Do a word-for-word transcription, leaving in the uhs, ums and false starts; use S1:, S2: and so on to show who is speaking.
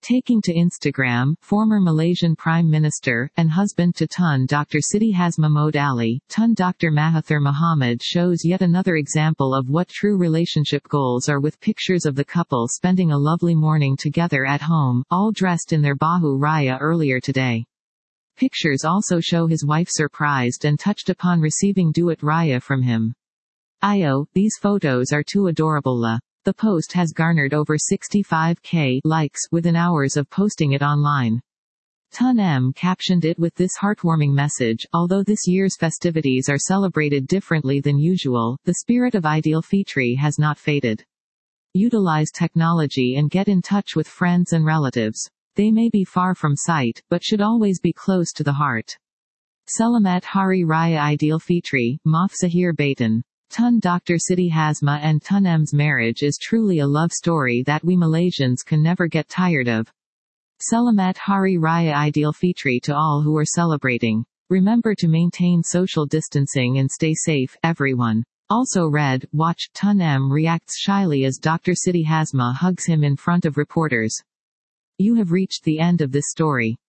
S1: Taking to Instagram, former Malaysian Prime Minister, and husband to Tun Doctor Siti Hasma Mohd Ali, Tun Doctor Mahathir Mohamad shows yet another example of what true relationship goals are with pictures of the couple spending a lovely morning together at home, all dressed in their Bahu Raya earlier today. Pictures also show his wife surprised and touched upon receiving Duit Raya from him. Io, these photos are too adorable la. The post has garnered over sixty-five thousand likes within hours of posting it online. Tun M captioned it with this heartwarming message: although this year's festivities are celebrated differently than usual, the spirit of Aidilfitri has not faded. Utilize technology and get in touch with friends and relatives. They may be far from sight, but should always be close to the heart. Selamat Hari Raya Aidilfitri, Maaf Sahir Batin. Tun Doctor Siti Hasma and Tun M's marriage is truly a love story that we Malaysians can never get tired of. Selamat Hari Raya Aidilfitri to all who are celebrating. Remember to maintain social distancing and stay safe, everyone. Also read, watch, Tun M reacts shyly as Doctor Siti Hasma hugs him in front of reporters. You have reached the end of this story.